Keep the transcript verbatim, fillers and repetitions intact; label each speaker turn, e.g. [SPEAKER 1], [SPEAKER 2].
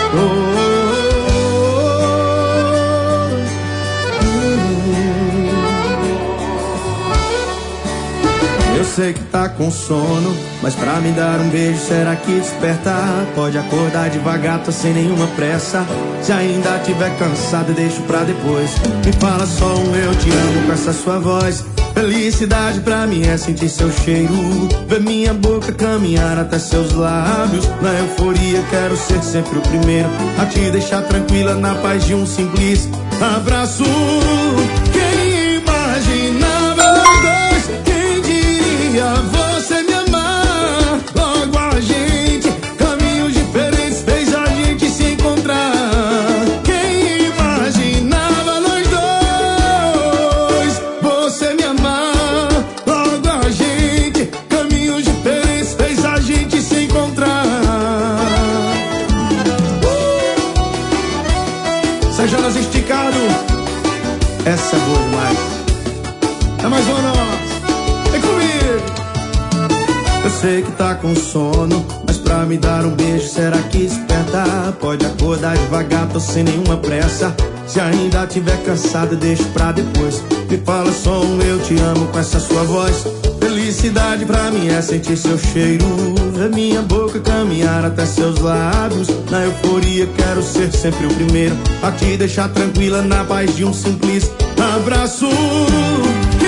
[SPEAKER 1] Eu sei que tá com sono, mas pra me dar um beijo, será que desperta? Pode acordar devagar, tô sem nenhuma pressa. Se ainda tiver cansado, deixo pra depois. Me fala só um eu te amo com essa sua voz. Felicidade pra mim é sentir seu cheiro, ver minha boca caminhar até seus lábios. Na euforia quero ser sempre o primeiro a te deixar tranquila na paz de um simples abraço. Quem imaginava nós dois? Quem diria você me amar? Logo a gente, caminhos diferentes fez a gente se encontrar. Quem imaginava nós dois? Você me amar. Logo a gente, caminhos diferentes fez a gente se encontrar. uh! Sejanas esticado. Essa é boa demais. É mais uma nós. Vem comigo. Eu sei que tá com sono, mas pra me dar um beijo, será que desperta? Pode acordar devagar, tô sem nenhuma pressa. Se ainda tiver cansado, deixo pra depois. Me fala só um eu te amo com essa sua voz. Felicidade pra mim é sentir seu cheiro, ver minha boca caminhar até seus lábios. Na euforia quero ser sempre o primeiro a te deixar tranquila na paz de um simples abraço.